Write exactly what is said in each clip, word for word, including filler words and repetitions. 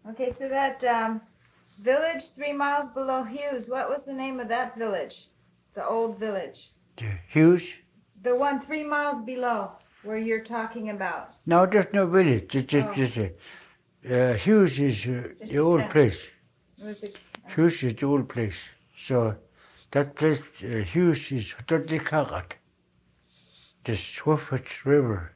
Okay, so that um, village three miles below Hughes, what was the name of that village? The old village. The Hughes? The one three miles below where you're talking about. No, there's no village. It's just, Oh. just a, uh, Hughes is uh, the old place. It was a, uh, Hughes is the old place. So that place, uh, Hughes is thirty Kagat, the Swiftwitch River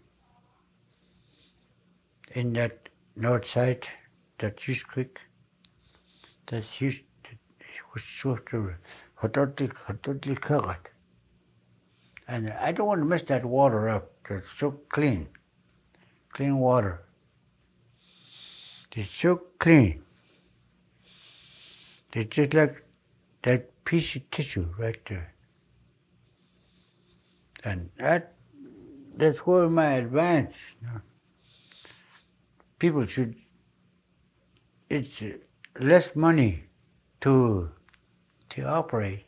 in that north side, that Hughes Creek, that Hughes, Swift River, thirty Kagat. And I don't want to mess that water up. It's so clean, clean water. It's so clean. It's just like that piece of tissue right there. And that that's where my advantage. You know. People should. It's less money to to operate.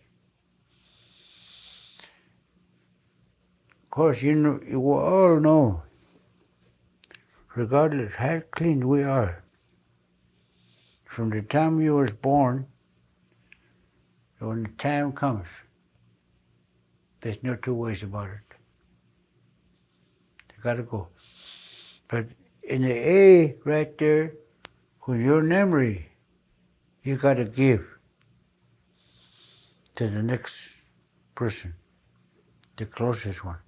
Of course, you know, you all know, regardless how clean we are, from the time you was born, when the time comes, there's no two ways about it. You gotta go. But in the A right there, with your memory, you gotta give to the next person, the closest one.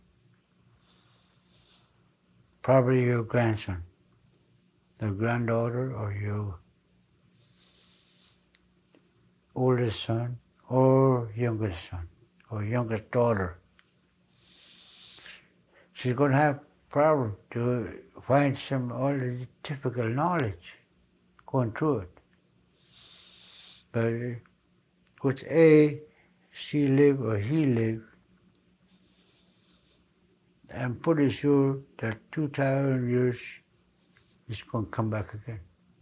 Probably your grandson, your granddaughter, or your oldest son, or youngest son, or youngest daughter. She's going to have problem to find some all the typical knowledge going through it. But with A, she live or he live, I'm pretty sure that two thousand years is going to come back again.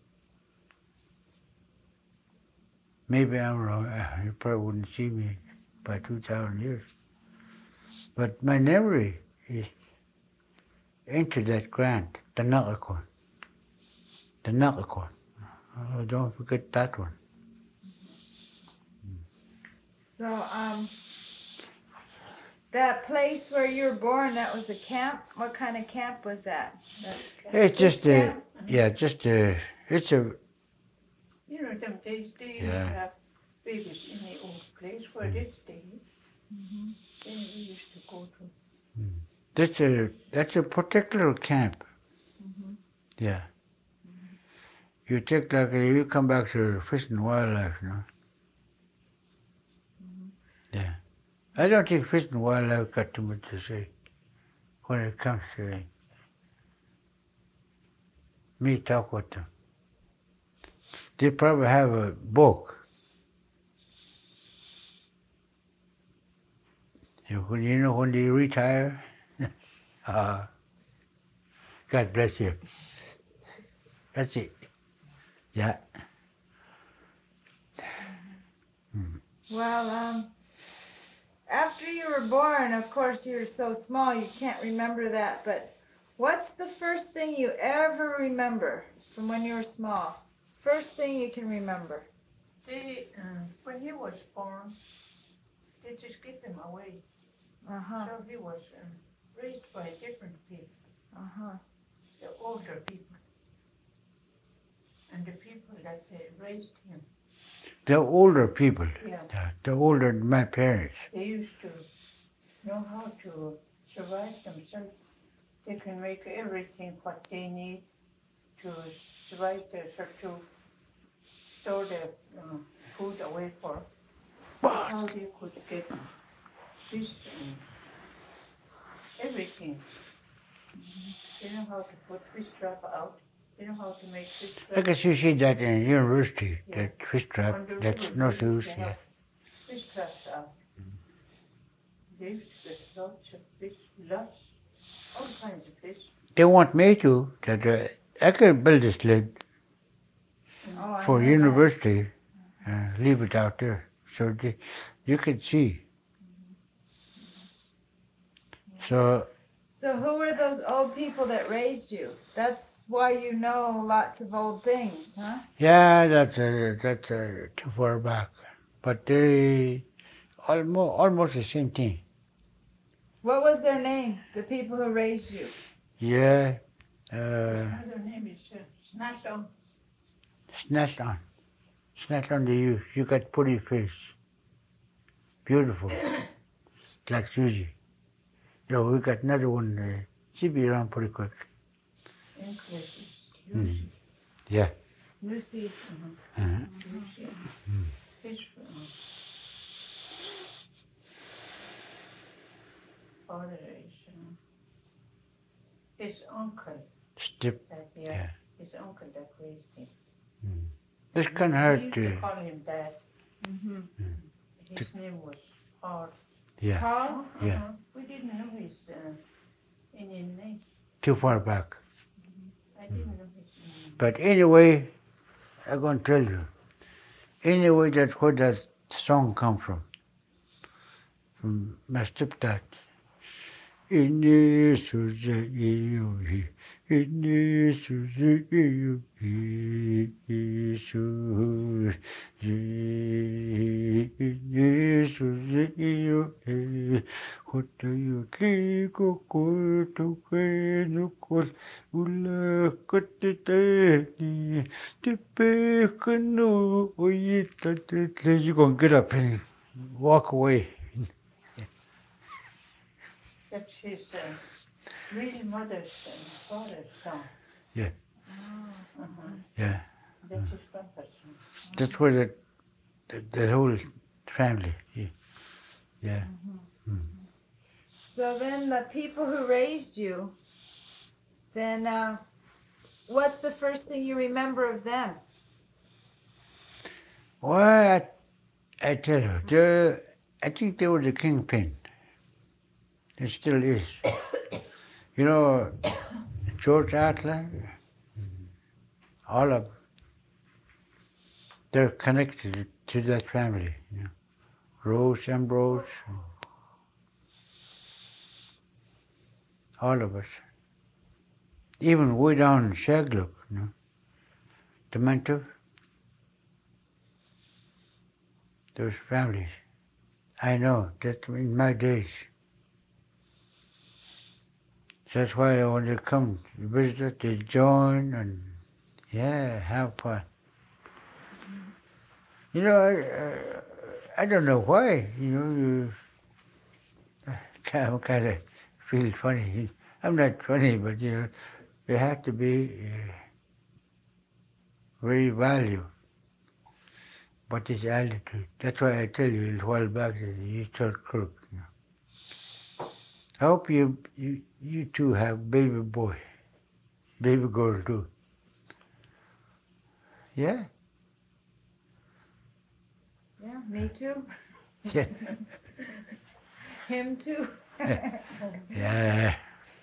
Maybe I'm wrong. You probably wouldn't see me by two thousand years. But my memory is into that grant, the Nakakon. The Nakakon. Oh, don't forget that one. so um, that place where you were born, that was a camp. What kind of camp was that? That's It's just a, camp? yeah, just a, it's a, You know, them days they Yeah. used to have babies in the old place where they stay. Mm-hmm. Then we used to go to. that's a, that's a particular camp. Mm-hmm. Yeah. You take like, a, you come back to fish and wildlife, you know. Mm-hmm. Yeah. I don't think fish and wildlife got too much to say when it comes to me talk with them. They probably have a book. You know, when you know when they retire, uh, God bless you. That's it. Yeah. Well, um, after you were born, of course, you were so small you can't remember that. But what's the first thing you ever remember from when you were small? First thing you can remember. They, uh, when he was born, they just gave him away. Uh huh. So he was um, raised by different people, Uh huh. the older people, and the people that uh, raised him. The older people, Yeah, the, the older than my parents. they used to know how to survive themselves. They can make everything what they need to survive themselves, to store their uh, food away for. How they could get this and everything. They know how to put fish trap out. They know how to make fish I trap. guess you see that in university, Yeah. that fish trap, On the that river, snowshoes, they yeah. have fish traps out. They used to get lots of fish, lots, all kinds of fish. They want me to, that uh, I could build a sled Oh, I for know that. university, uh, leave it out there, so they, you can see. So So who were those old people that raised you? That's why you know lots of old things, huh? Yeah, that's uh, that's uh, too far back, but they almost almost the same thing. What was their name? The people who raised you. Yeah, uh, His mother name is uh, Snashon. snatched on, snatched on the you. You got pretty face, beautiful, like Susie. Yo, we got another one. Uh, she'll be around pretty quick. English is Lucy. Yeah. Lucy. Uh-huh. Lucy. His uh, father is uh, his uncle. Step. That, yeah, Yeah. his uncle that raised him. This kind of We hard used to to. call him Dad. Mm-hmm. His name was Paul. Yeah. Paul? Yeah. Uh-huh. We didn't know his uh, Indian name. Too far back. I didn't know his name. But anyway, I'm going to tell you. Anyway, that's where that song come from. From my stepdad. Ini suze iyuhi, ini suze iyuhi, Isu, ini suze iyuhi, Hota yuki koko toke nukos, Ula katetani, Tepe kano oyita tetle. You're going to get up and walk away. That's his uh, real mother's and father's song. Yeah. Uh-huh. Yeah. That's his grandpa's song. That's where the, the, the whole family, yeah. yeah. So then the people who raised you, then uh, what's the first thing you remember of them? Well, I, I tell you, the, I think they were the kingpin. It still is. You know, George Atler, all of them, they're connected to that family. You know. Rose, Ambrose, all of us. Even way down in Shaglook, you know, Dementor, those families. I know, that in my days. That's why when they come to visit us, they join and, yeah, have fun. You know, I, uh, I don't know why, you know, you kind of, kind of feel funny. I'm not funny, but, you know, you have to be uh, very valued. What is altitude? That's why I tell you a while back that you start crook. You know. I hope you, you you two have baby boy, baby girl too. Yeah? Yeah, me too. Yeah. Him too. Yeah.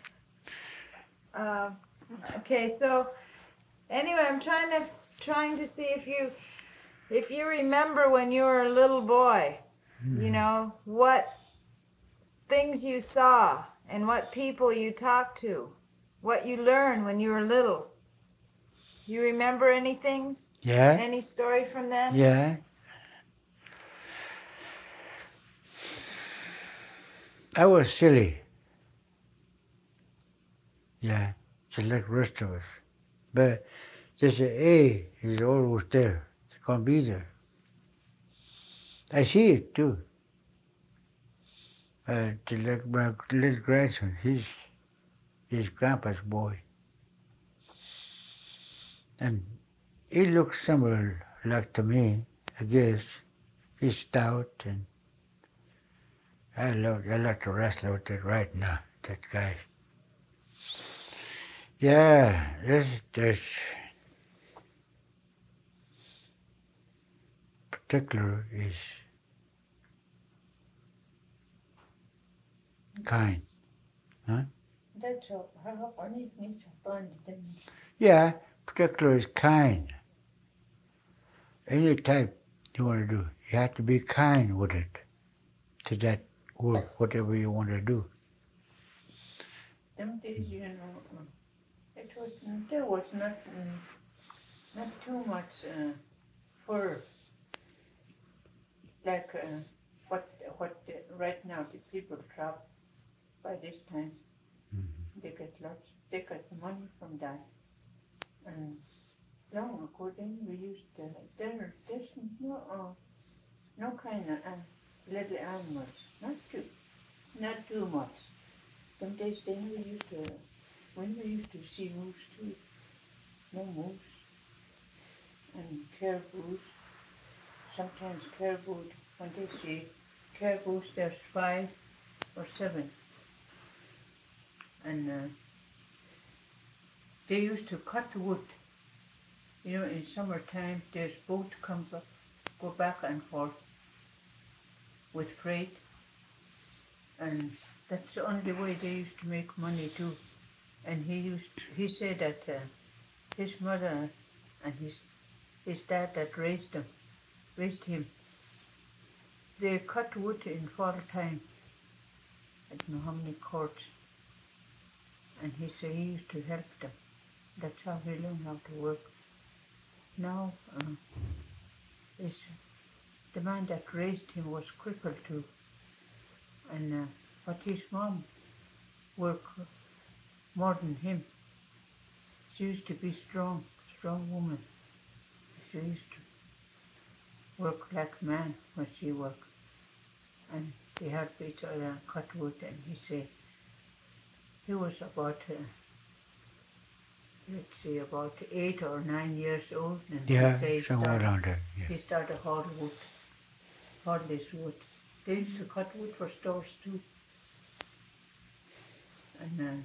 Um, okay, so anyway, I'm trying to trying to see if you if you remember when you were a little boy, you know, what things you saw and what people you talked to, what you learned when you were little. You remember any things? Yeah? Any story from then? Yeah. I was silly. Yeah, just like the rest of us. But just a A is always there. It's going to be there. I see it too. Uh, just like my little grandson, he's his grandpa's boy. And he looks somewhere like to me, I guess. He's stout and I love I like to wrestle with it right now, that guy. Yeah, this this particular is kind. That's all. How I need me to find them. Yeah, particular is kind. Any type you want to do, you have to be kind with it to that work, whatever you want to do. them days, you know, uh, it was, there was not, um, not too much uh, fur like uh, what what the, right now the people trap by this time. They get lots, they get money from that. And long ago then we used to, there, there's no, uh, no kind of uh, little animals, not too, not too much. Them days then we used to, when we used to see moose too, no moose and caribou. Sometimes caribou, when they see caribou, there's five or seven. And uh, they used to cut wood. You know, in summertime, there's boat come back, go back and forth with freight. And that's the only way they used to make money too. And he used, he said that uh, his mother and his his dad that raised him, raised him, they cut wood in fall time. I don't know how many cords. And he said he used to help them. That's how he learned how to work. Now, uh, is the man that raised him was crippled too. And uh, but his mom worked more than him. She used to be strong, strong woman. She used to work like a man when she worked. And they helped each other cut wood. And he said he was about, uh, let's say, about eight or nine years old. And Yeah, he said he somewhere started, around there. Yeah. he started haul wood, haul this wood. They used to cut wood for stores too. And uh,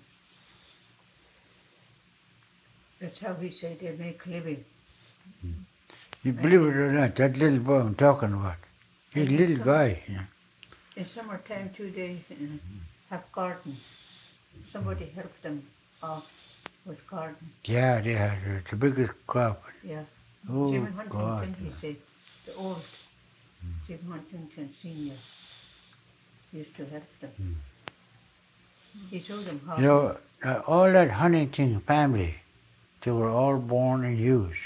that's how he said they make living. You believe it or not, that little boy I'm talking about, he's a And little some- guy. You know. In summertime too, they uh, have garden. Somebody helped them out with garden. Yeah, they had uh, the biggest crop. Yeah. Oh, Jim Huntington, God. he said, the old Jim Huntington Senior used to help them. He showed them how. You know, uh, all that Huntington family, they were all born in Hughes.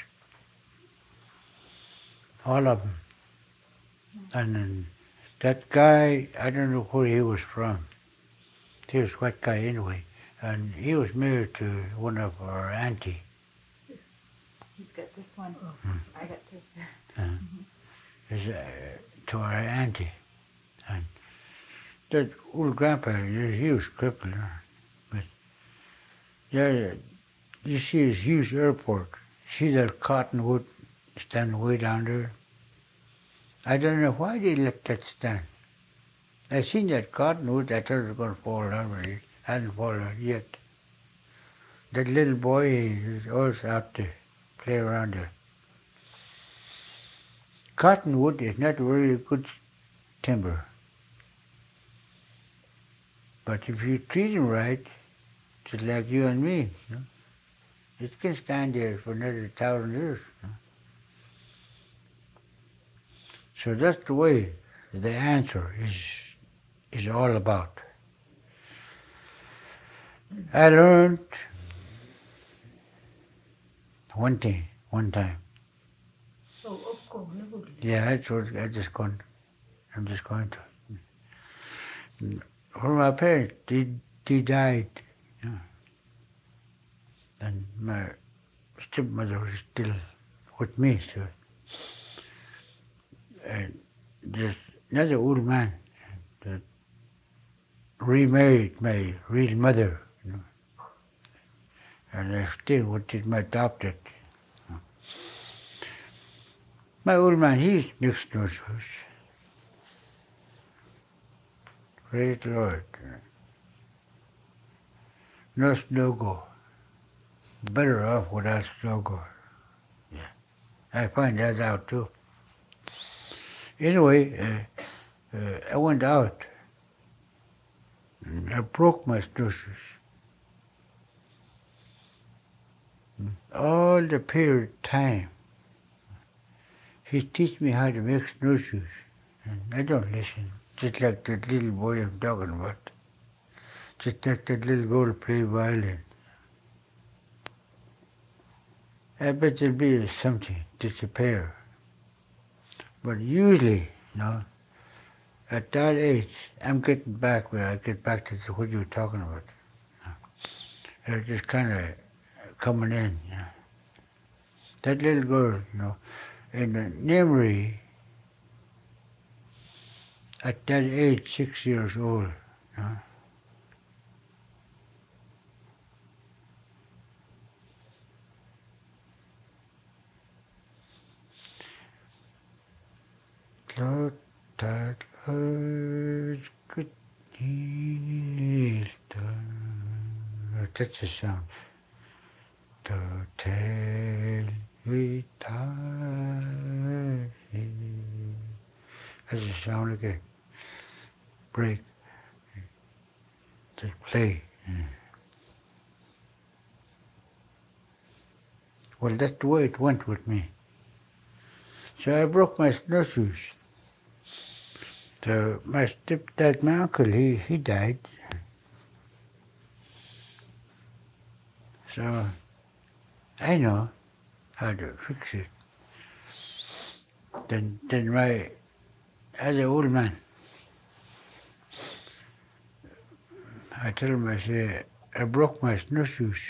All of them. And then that guy, I don't know where he was from. He was a white guy anyway. And he was married to one of our auntie. He's got this one. I got two. His, uh, to our auntie. And that old grandpa, he was crippled. huh? But yeah, you see his huge airport. See that cottonwood standing way down there? I don't know why they let that stand. I seen that cottonwood, I thought it was going to fall down, but it hasn't fallen yet. That little boy is always out to play around there. Cottonwood is not very good timber. But if you treat them right, just like you and me, you know, it can stand there for another thousand years. You know. So that's the way the answer is is all about. I learned one thing, one time. Oh, of course, no. Yeah, I just, I just going, I'm just going to. When my parents, they, they died, you know, and my stepmother was still with me, so. And there's another old man that remarried my real mother, you know, and I still wanted my adopted. You know. My old man, he's mixed nose. Praise the Lord. No snogo. Better off without snogo. Yeah. I find that out too. Anyway, uh, uh, I went out and I broke my snowshoes. All the period of time, he teach me how to make snowshoes. And I don't listen, just like that little boy I'm talking about. just let that little girl play violin. I bet there'll be something disappear. But usually, you know, at that age, I'm getting back where I get back to what you were talking about. They're just kind of coming in, you know. That little girl, you know, in the memory, at that age, six years old, you know. Lord, that was good. That's the sound. To tell me time. That's the sound again. Break. Just play. Well, that's the way it went with me. So I broke my snowshoes. So my stepdad, my uncle, he, he died. So I know how to fix it. Then, then my, as an old man, I tell him, I say, I broke my snowshoes.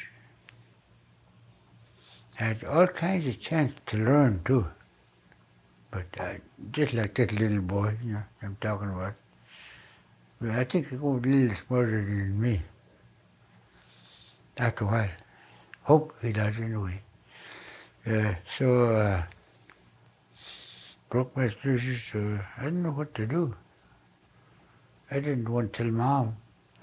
I had all kinds of chance to learn too. But uh, just like that little boy, you know, I'm talking about. But I think he was a little smarter than me. After a while. Hope he does anyway. Uh, so, uh, broke my snowshoes, so I didn't know what to do. I didn't want to tell Mom.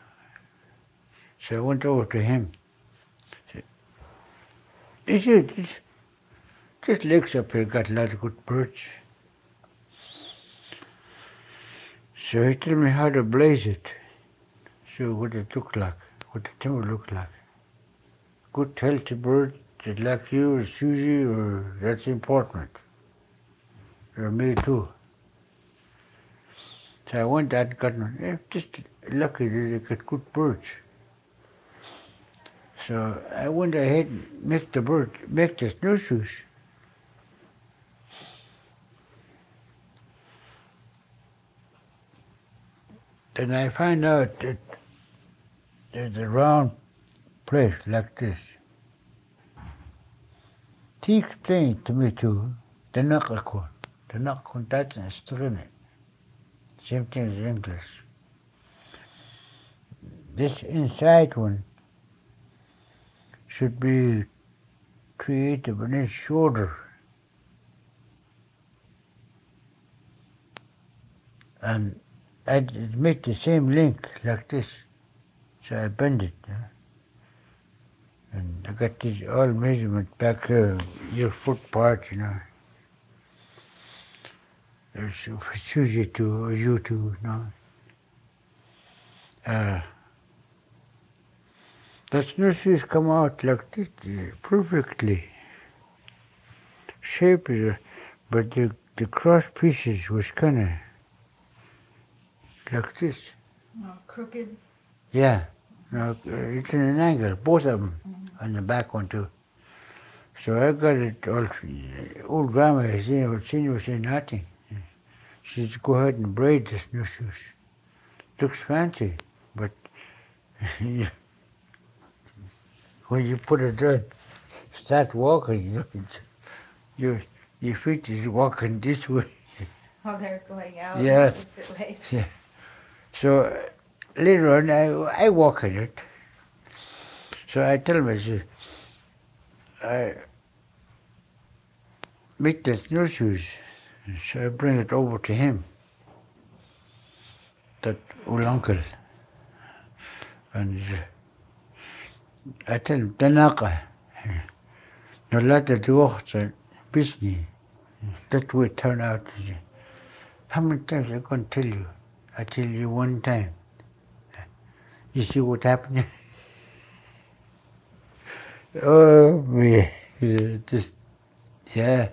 So I went over to him. Said, he said, this, this lake's up here got a lot of good birds. So he told me how to blaze it. So what it looked like, what the timber looked like. Good healthy bird, just like you or Susie, or that's important. Or me too. So I went out and got one. Eh, just lucky that I got good birds. So I went ahead and make the bird, make the snowshoes. Then I find out that there's a round place like this. He explained to me too, the Nakakon. The Nakakon, that's in Strine. Same thing as English. This inside one should be three-eighths of an inch shorter. And I'd make the same length like this. So I bend it. You know? And I got these all measurement back here, your foot part, you know. It's Susie too, or you too, you know. Uh, the snowshoes come out like this, uh, perfectly. Shape is, uh, but the, the cross pieces was kind of like this. Oh, crooked. Yeah, no, it's in an angle, both of them, mm-hmm. On the back one too. So I got it all, old grandma has seen it, she was saying nothing. She said, go ahead and braid the snowshoes. Looks fancy, but when you put it on, start walking, you know, your, your feet is walking this way. Oh, they're going out. Yeah. Way. Yeah. So later on, I, I walk in it. So I tell him, I say, I make the snowshoes. So I bring it over to him, that old uncle. And I tell him, Tanaka, no later to watch a business. That way it turned out. How many times I can tell you? I tell you one time. You see what happened? Oh, me. Just, yeah.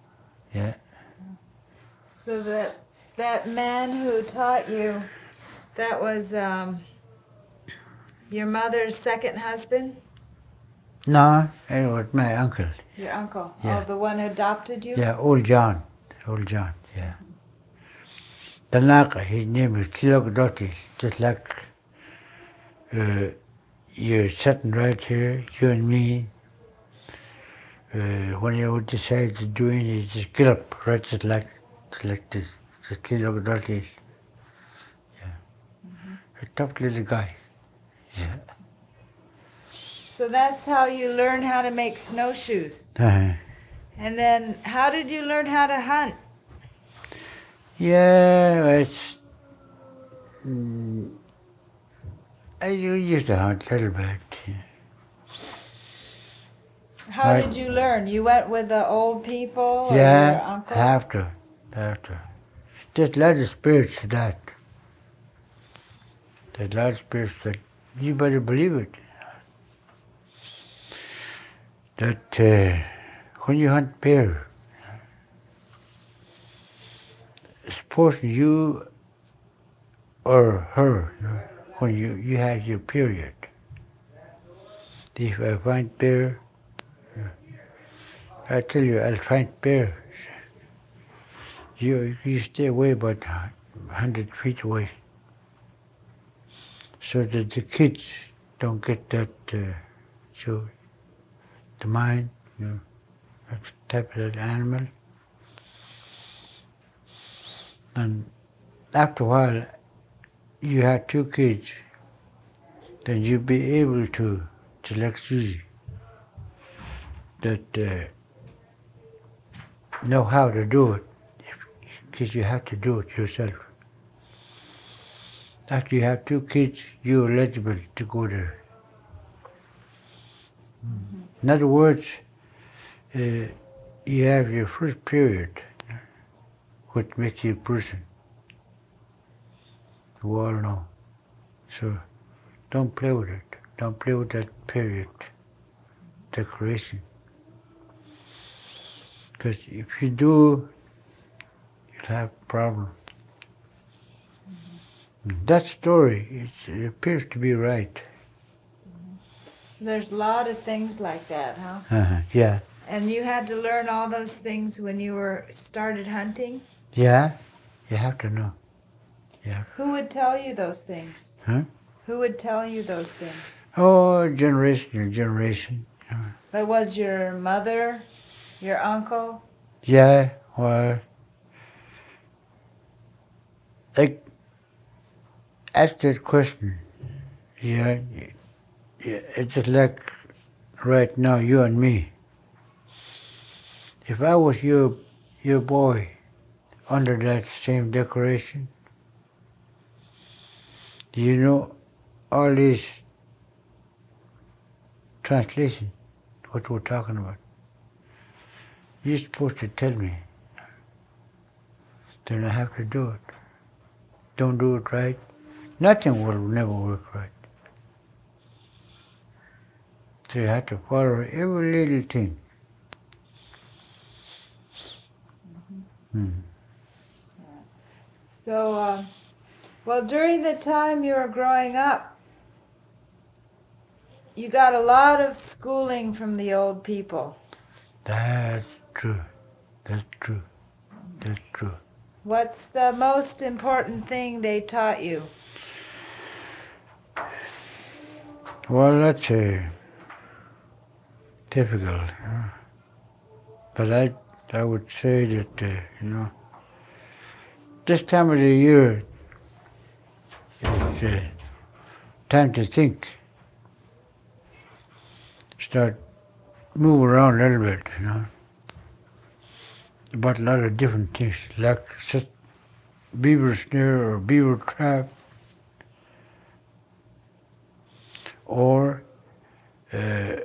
Yeah. So that that man who taught you That was um, your mother's second husband? No, it was my uncle. Your uncle? Yeah. Oh, the one who adopted you? Yeah, old John. Old John, yeah. Tanaka, his name is Kilokdoti, just like uh, you're sitting right here, you and me. Uh, when you decide to do anything, you just get up, right, just like, just like this. Just Kilokdoti. Yeah. A tough little guy. Yeah. So that's how you learn how to make snowshoes. Uh-huh. And then how did you learn how to hunt? Yeah, it's. Mm, I u- used to hunt a little bit. Yeah. How Right. did you learn? You went with the old people or your Yeah, uncle? have to, have to. There's a lot of spirits to that. There's a lot of spirits that you better believe it. That uh, when you hunt bear, suppose you or her, you know, when you, you have your period, if I find bear, I tell you I'll find bear. You you stay away about a hundred feet away, so that the kids don't get that. Uh, so the mind, you know, that type of animal, and after a while, you have two kids, then you'll be able to select Susie that uh, know how to do it, because you have to do it yourself. After you have two kids, you're eligible to go there. Mm-hmm. In other words, uh, you have your first period, which makes you a person. You all know. So don't play with it. Don't play with that period decoration. Because if you do, you'll have a problem. Mm-hmm. That story, it's, it appears to be right. Mm-hmm. There's a lot of things like that, huh? Uh-huh. Yeah. And you had to learn all those things when you were started hunting? Yeah, you have to know. Yeah. Who would tell you those things? Huh? Who would tell you those things? Oh, generation to generation. But was your mother, your uncle? Yeah, well, I asked that question. Yeah, yeah, it's just like right now, you and me. If I was your your boy under that same decoration, do you know all these translation, what we're talking about? You're supposed to tell me. Then I have to do it. Don't do it right, nothing will never work right. So you have to follow every little thing. Mm-hmm. Mm. So, uh, well, during the time you were growing up, you got a lot of schooling from the old people. That's true. That's true. That's true. What's the most important thing they taught you? Well, that's uh, difficult. Huh? But I, I would say that, uh, you know, this time of the year is uh, time to think. Start move around a little bit, you know, about a lot of different things, like beaver snare or beaver trap, or uh,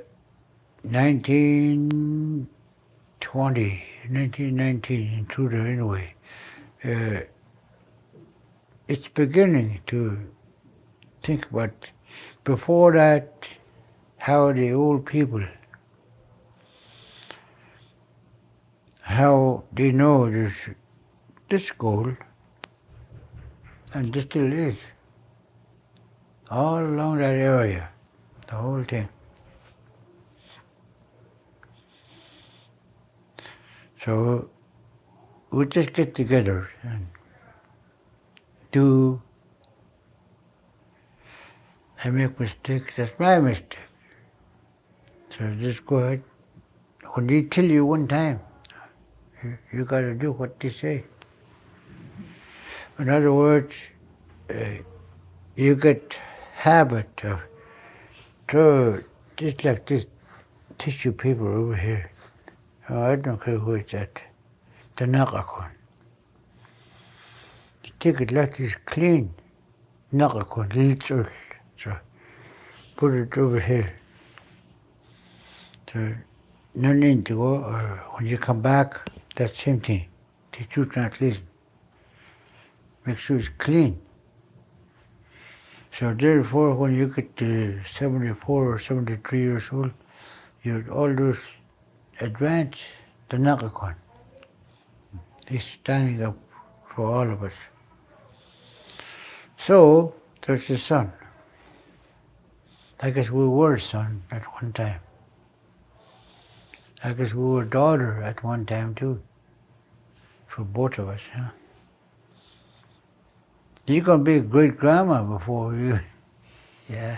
nineteen twenty, nineteen nineteen, intruder anyway. Uh, it's beginning to think about, before that, how the old people, how they know there's this gold, and this still is. all along that area, the whole thing. So we just get together and do. I make mistakes, that's my mistake. So just go ahead. When they tell you one time, you, you got to do what they say. In other words, uh, you get habit of throw just like this tissue paper over here. Oh, I don't care who it's at. The nakakon. You take it like this clean. Nakakon, little. So put it over here. So no need to go, or when you come back, that same thing. The truth not listen. Make sure it's clean. So therefore, when you get to seventy-four or seventy-three years old, you're all those advanced, the nakakon. He's standing up for all of us. So, there's the son. I guess we were son at one time. I guess we were daughter at one time too. For both of us, huh? You're gonna be a great grandma before you, yeah.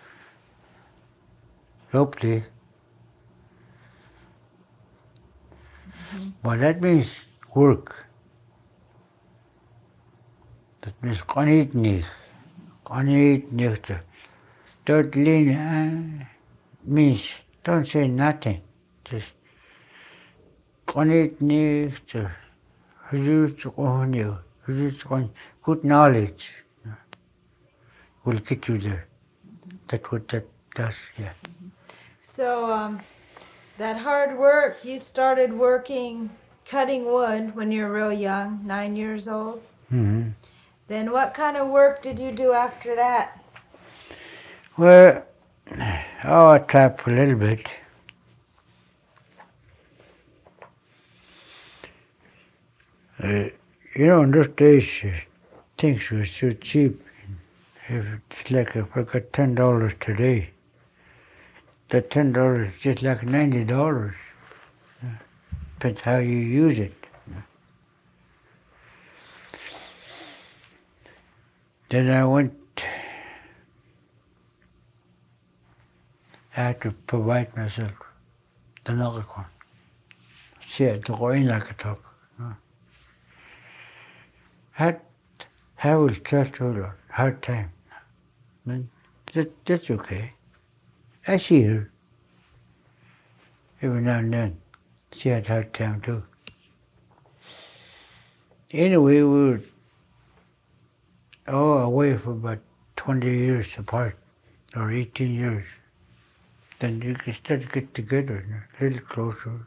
Hopefully. Mm-hmm. But that means work. Dat means kanit niet. Kanit niet. That lean means don't say nothing. Just kanit niet. Good knowledge will get you there. That's what that does, yeah. So um, that hard work, you started working cutting wood when you were real young, nine years old. Mm-hmm. Then what kind of work did you do after that? Well, oh, I tried for a little bit. Uh, you know, in those days, uh, things were so cheap. If it's like if I got ten dollars today, that ten dollars is just like ninety dollars. Depends how you use it. Then I went, I had to provide myself the nakakon. Siya, ito ko yung nakatok. Had, I will start to hard time. But that, that's okay. I see her every now and then. She had hard time too. Anyway, we were all away for about twenty years apart, or eighteen years. Then you can start to get together, a little closer.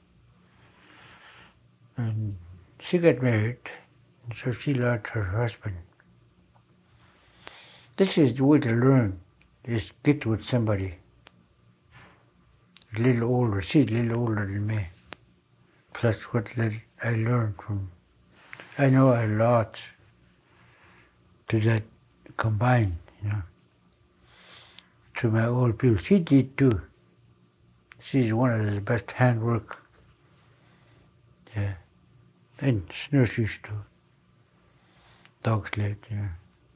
And she got married, so she lost her husband. This is the way to learn, is get with somebody a little older. She's a little older than me. Plus what I learned from, I know a lot to that combined, you know, to my old people. She did too. She's one of the best handwork. Yeah. And snowshoes too. Dog sled, yeah.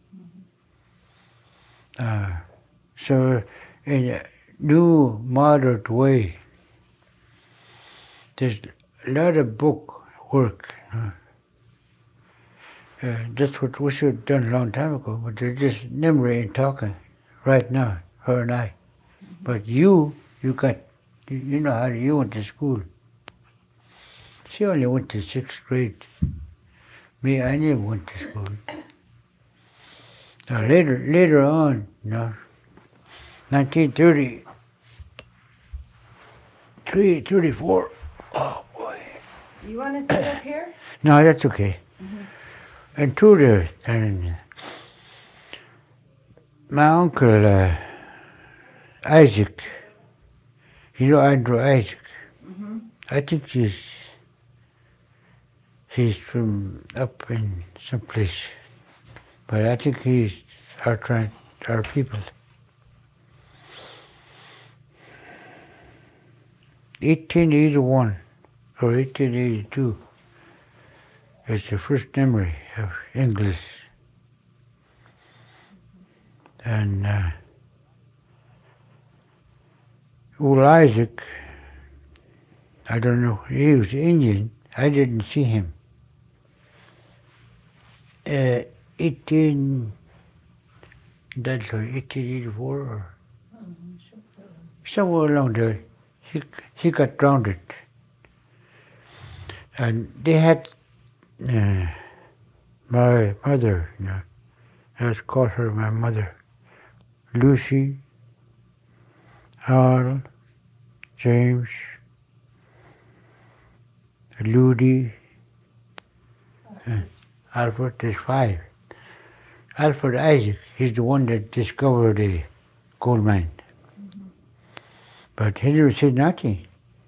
Mm-hmm. Uh, so in a new modern way, there's a lot of book work. You know? Uh, that's what we should have done a long time ago, but they're just never ain't talking right now, her and I. But you, you got, you, you know how to, you went to school. She only went to sixth grade. Me, I never went to school. Now later, later on, you know, nineteen thirty, three, thirty-four, oh boy. You want to sit up here? No, that's okay. Mm-hmm. And through there, and my uncle uh, Isaac, you know Andrew Isaac. Mm-hmm. I think he's he's from up in some place, but I think he's our trying our people. eighteen eighty-one or eighteen eighty-two is the first memory of English. And uh, old Isaac, I don't know, he was Indian. I didn't see him. Uh, eighteen, that's like eighteen eighty-four or somewhere along there, he, he got drowned. And they had uh, my mother, you know, let's call her my mother, Lucy, Al, James, Ludi, uh, Alfred, there's five. Alfred Isaac, he's the one that discovered the gold mine. Mm-hmm. But he never said nothing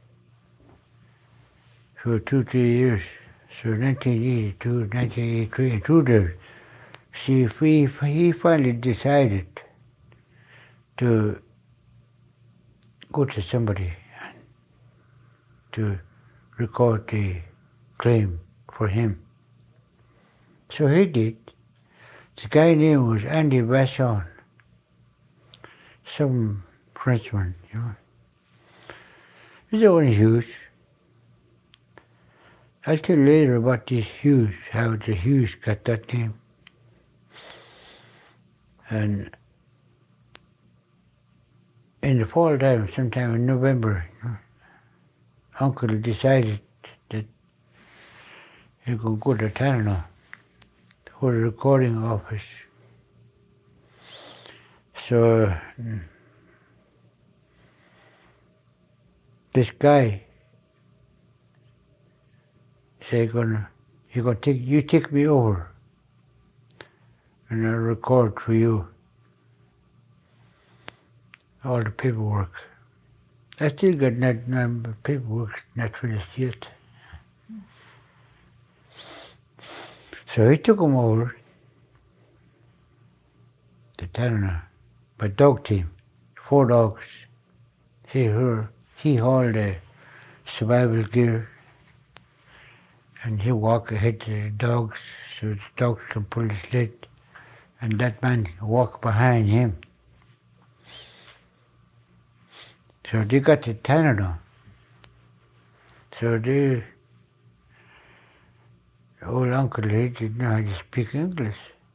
for two, three years. So nineteen eighty-two, nineteen eighty-three, and through there, see, he, he finally decided to go to somebody and to record the claim for him. So he did. The guy's name was Andy Vasson, some Frenchman, you know. He's the one Hughes. I'll tell you later about this Hughes, how the Hughes got that name. And in the fall time, sometime in November, you know, Uncle decided that he could go to Tanana for the recording office. So uh, this guy said, "Gonna, you gonna take, you take me over, and I'll record for you all the paperwork." I still got that number paperwork not finished yet. So he took him over to Tanana by dog team, four dogs. He, her, he hauled the survival gear and he walked ahead to the dogs so the dogs can pull the sled and that man walked behind him. So they got to Tanana. So they, old uncle, he didn't know how to speak English.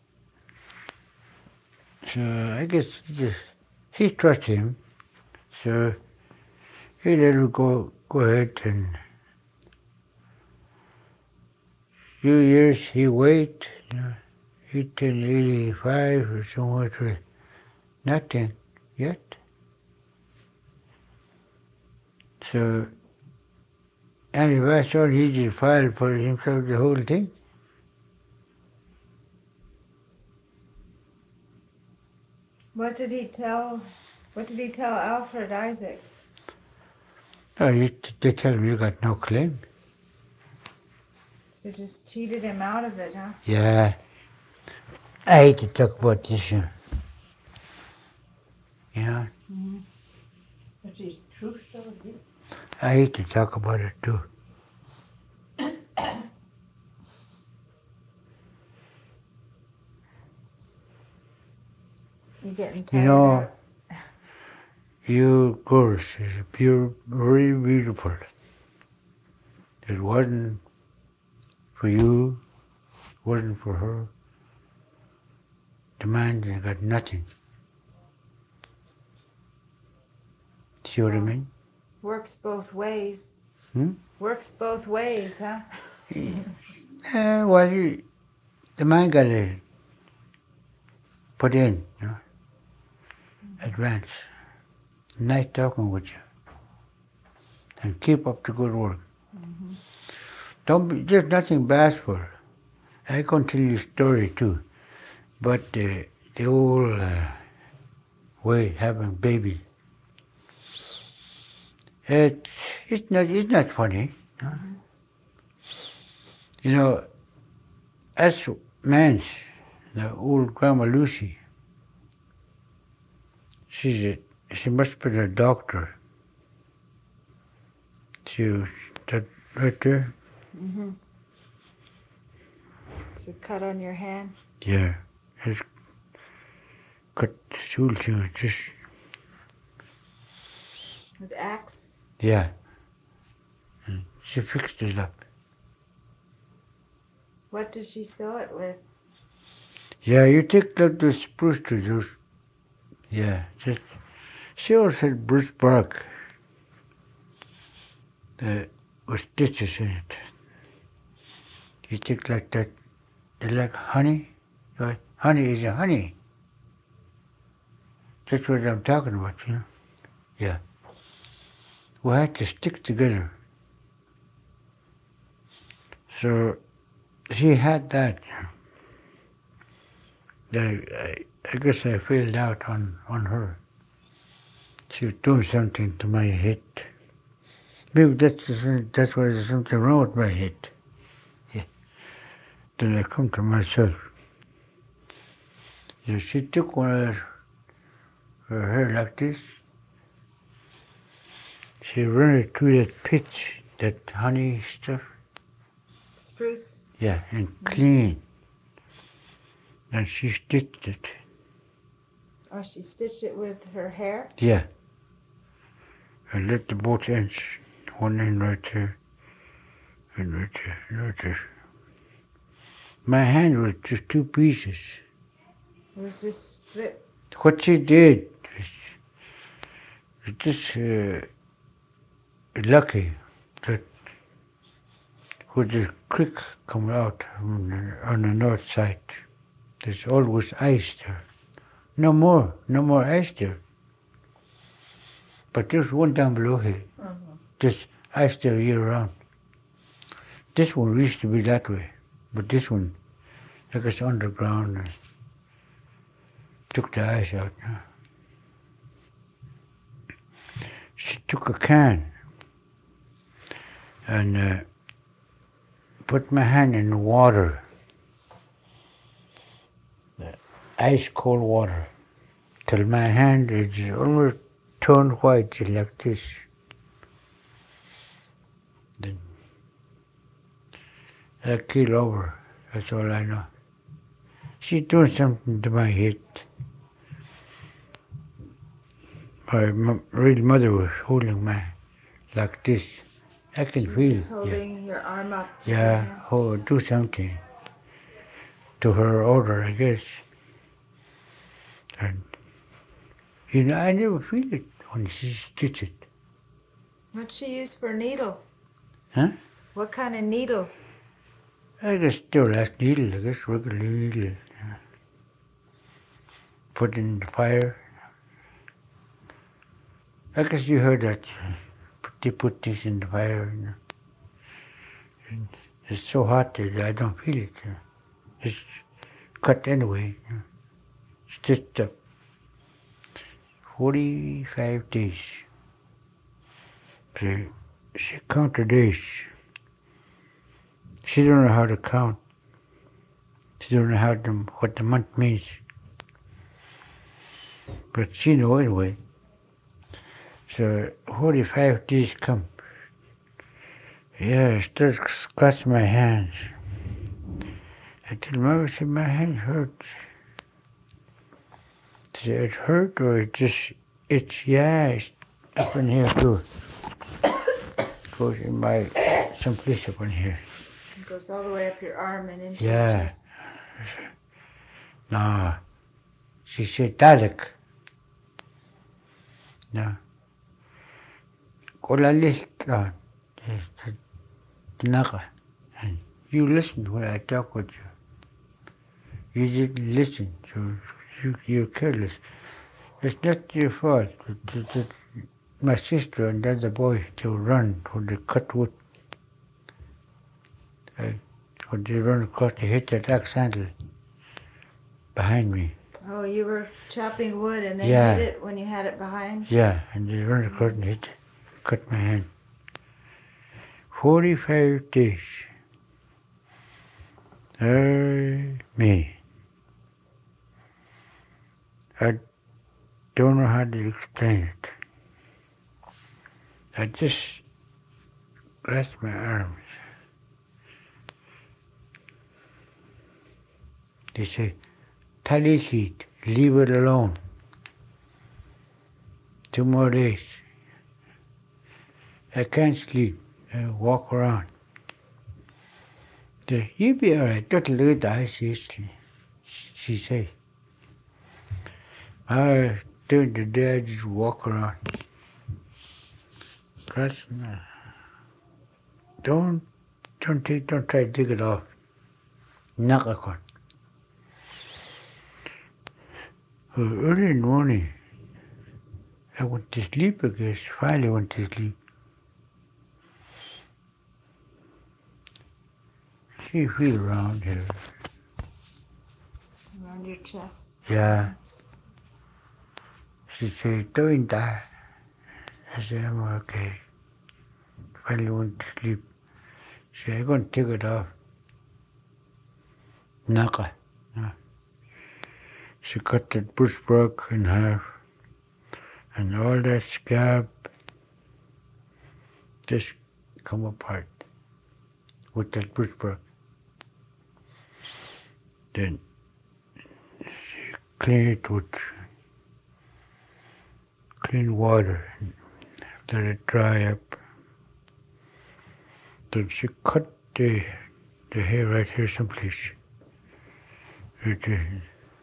So I guess he just, he trusted him. So he let him go, go ahead and few years he waited, you know, eighteen eighty-five or somewhere to nothing yet. So Andy Vasson, he just filed for himself the whole thing. What did he tell? What did he tell Alfred Isaac? Oh, he, they tell him you got no claim. So just cheated him out of it, huh? Yeah. I hate to talk about this, uh, you know. Mm-hmm. It is true story. I hate to talk about it too. You getting tired? You know, out? you girls is pure, very beautiful. It wasn't for you, wasn't for her. The man has got nothing. See what I mean? Works both ways. Hmm? Works both ways, huh? Uh, well, you, the man got to put in, you know, advance. Nice talking with you. And keep up the good work. Mm-hmm. Don't be, there's nothing bashful. I can tell you a story too. But uh, the old uh, way having baby, it's, it's, not, it's not funny. No? Mm-hmm. You know, as men, the old Grandma Lucy, She's a, she must have been a doctor. She was, that right there? Mm-hmm. It's a cut on your hand. Yeah. It's cut the stool to just, With axe. yeah. And she fixed it up. What does she sew it with? Yeah, you take like the spruce to those, yeah, just, she also had Bruce bark uh, with stitches in it. You take like that, it's like honey, right? Honey is a honey. That's what I'm talking about, you know? Yeah. We had to stick together. So she had that. I, I, I guess I failed out on, on her. She was doing something to my head. Maybe that's, the- that's why there's something wrong with my head. Yeah. Then I come to myself. So she took one of her hair like this. She ran it through that pitch, that honey stuff. Spruce. Yeah, and clean. And she stitched it. Oh, she stitched it with her hair? Yeah. And let the both ends, one end right there, and right there, and right there. My hand was just two pieces. It was just split. What she did was just uh, lucky that with the creek come out on the, on the north side, there's always ice there. No more, no more ice there. But there's one down below here. Uh-huh. There's ice there year round. This one used to be that way, but this one, I guess underground, and took the ice out. She took a can and uh, put my hand in the water, the ice cold water, till my hand is almost turned white, just like this. Then I keel over. That's all I know. She's doing something to my head. My m- real mother was holding my like this. I can She was feel. just holding your arm up. with Yeah, her yeah. hand. Oh, do something to her order, I guess. And you know, I never feel it when she stitch it. What'd she use for a needle? Huh? What kind of needle? I guess still last needle, I guess regular needle. Yeah. Put it in the fire. I guess you heard that. They put this in the fire. You know. And it's so hot that I don't feel it. You know. It's cut anyway. You know. Stitched up. Forty-five days. So she counted days. She don't know how to count. She don't know how to, what the month means. But she know anyway. So forty-five days come. Yeah, I start scratch my hands. I tell Mother, say my hand hurts. She said, it hurt or it just itch? Yeah, it's up in here too. Goes in my, someplace up in here. It goes all the way up your arm and into Yeah. your chest. No. She said, Dalek. No. Kola lista. Tinaka. And you listen when I talk with you. You didn't listen, so you, you're careless. It's not your fault. It- it- it- my sister and the other boy, they run for the cut wood. Uh, when they run across, they hit that axe handle behind me. Oh, you were chopping wood and they Yeah. hit it when you had it behind? Yeah, and they run across and hit, cut my hand. Forty-five days. Uh, me. I don't know how to explain it. I just rest my arms. They say, Talisit, leave it alone. Two more days. I can't sleep. I walk around. They, you'll be all right. Don't look at the she, she say. I, during the day, I just walk around. Cross, don't, don't take, don't try to dig it off. Knock a one. Early in the morning, I went to sleep, I guess. Finally went to sleep. She feel around here. Around your chest. Yeah. She said, don't die. I said, I'm okay. Finally went to sleep. She said, I'm going to take it off. Naka. No. She cut that bushbark in half. And all that scab just come apart with that bushbark. Then she cleaned it with clean water and let it dry up. Then she cut the the hair right here someplace. Right there.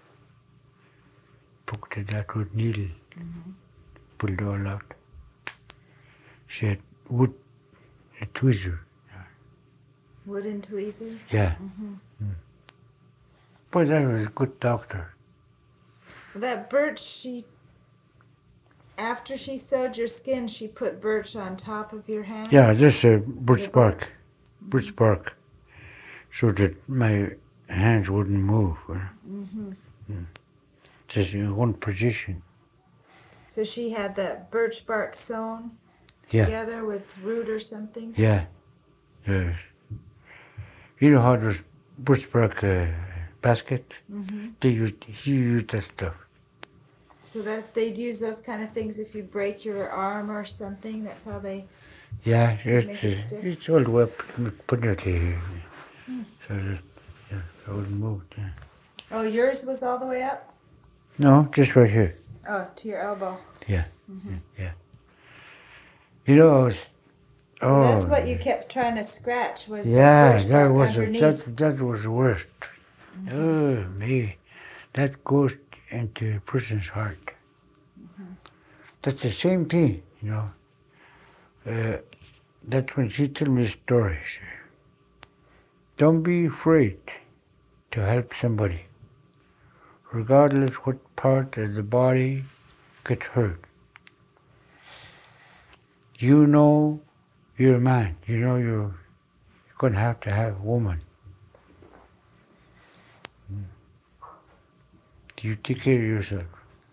Poked that with needle. Mm-hmm. Pulled it all out. She had wood, a tweezer. Wooden tweezer? Yeah. Mm-hmm. Mm. But that was a good doctor. That birch, she, after she sewed your skin, she put birch on top of your hand? Yeah, this is uh, birch Your bark. bark? Birch bark. So that my hands wouldn't move. Mm-hmm. Mm. Just in one position. So she had that birch bark sewn Yeah. together with root or something? Yeah. Yes. You know how those birch bark uh, basket? Mm-hmm. They used, he used that stuff. So that they'd use those kind of things if you break your arm or something? That's how they... Yeah, Make it's, it uh, stiff. it's all the way up, putting it here. Hmm. So that, yeah, I wouldn't move. Yeah. Oh, yours was all the way up? No, just right here. Oh, to your elbow. Yeah, Mm-hmm. yeah. You know, I was, So oh, that's what you kept trying to scratch was yeah, the birch that bark was a, underneath. that that was the worst. Mm-hmm. Oh me, that goes into a person's heart. Mm-hmm. That's the same thing, you know. Uh, that's when she told me a story. She, don't be afraid to help somebody, regardless what part of the body gets hurt. You know you're a man. You know you're, you're going to have to have a woman. Mm. You take care of yourself.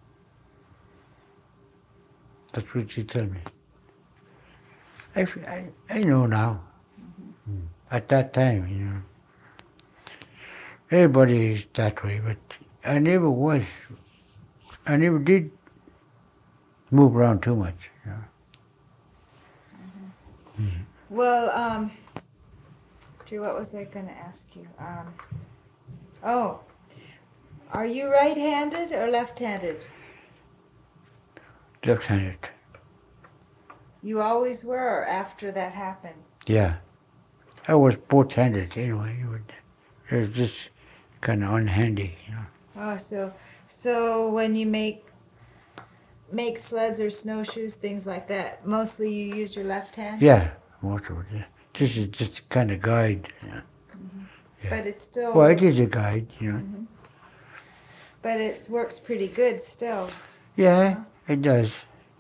That's what she told me. I, f- I, I know now. Mm-hmm. Mm. At that time, you know. Everybody is that way, but I never was. I never did move around too much. You know. Well, um, gee, what was I going to ask you? Um, oh, are you right-handed or left-handed? Left-handed. You always were, or after that happened? Yeah. I was both-handed anyway. It was- it was just kind of unhandy, you know. Oh, so so when you make make sleds or snowshoes, things like that, mostly you use your left hand? Yeah, most of it. Yeah. This is just a kind of guide. You know. Mm-hmm. Yeah. But it's still... Well, it is a guide, you know. Mm-hmm. But it works pretty good still. Yeah, Huh? it does.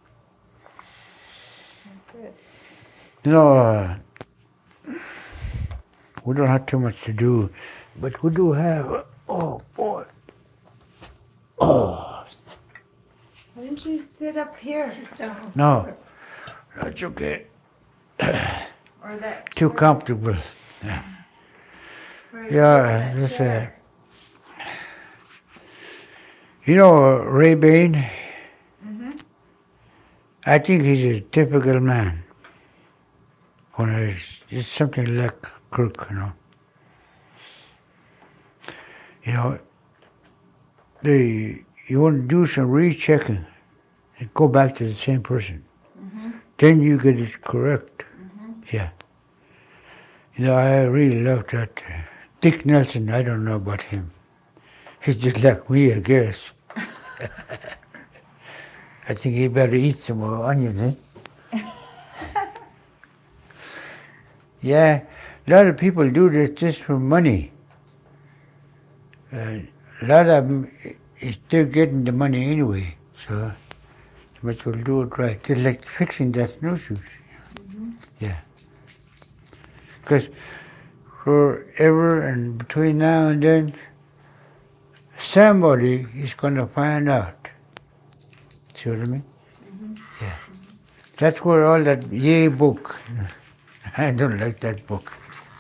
Good. You know, uh, we don't have too much to do, but we do have. Oh boy. Oh Why didn't you sit up here? no, that's okay. Or that Too chair? comfortable. Yeah, Where is yeah. that That's chair? uh, you know uh, Ray Bain. I think he's a typical man. When it's, it's something like Kirk, you know. You know, they you want to do some rechecking and go back to the same person. Mm-hmm. Then you get it correct. Mm-hmm. Yeah. You know, I really love that. Uh, Dick Nelson, I don't know about him. He's just like me, I guess. I think he better eat some more onion, eh? Yeah, a lot of people do this just for money. Uh, a lot of them, they're getting the money anyway, so you might as well do it right. Just like fixing that snowshoes. Mm-hmm. Yeah. Because forever and between now and then, somebody is going to find out. See what I mean? Mm-hmm. Yeah. That's where all that yay book, I don't like that book.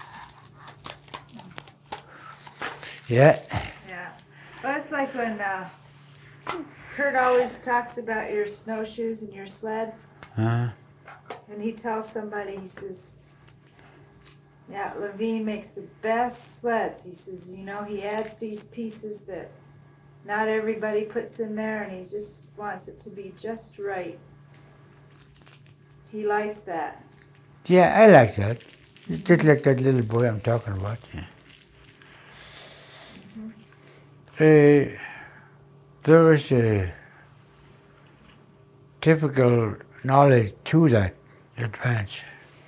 Yeah. Yeah. Well, it's like when uh, Kurt always talks about your snowshoes and your sled. Uh, And he tells somebody, he says, yeah, Levine makes the best sleds. He says, you know, he adds these pieces that not everybody puts in there, and he just wants it to be just right. He likes that. yeah, I like that. It's just like that little boy I'm talking about. Yeah. Mm-hmm. Uh, there was a typical knowledge to that advance.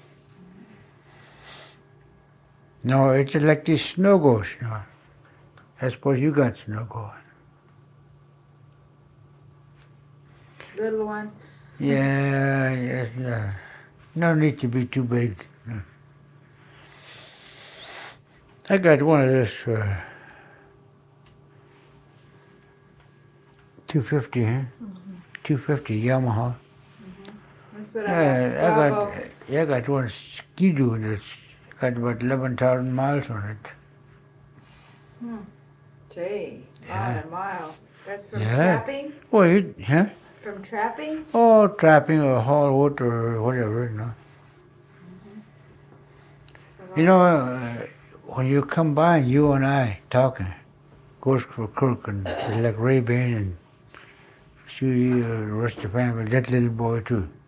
No, it's like these snow goes, you know. I suppose you got snow going. Little one. Yeah, yes, yeah. No need to be too big. No. I got one of this uh, two fifty, huh? Mm-hmm. two fifty Yamaha. Mm-hmm. That's what I Yeah, have. I Bravo. got, yeah, I got one Ski-Doo that's got about eleven thousand miles on it. Hmm. Gee, a lot Yeah. of miles. That's from Yeah. trapping? Wait, huh? From trapping? Oh, trapping or haul wood or whatever, you know. So You know, uh, when you come by, you and I talking, goes for Kirk and like Ray Bain and Shuey or the rest of the family, that little boy too.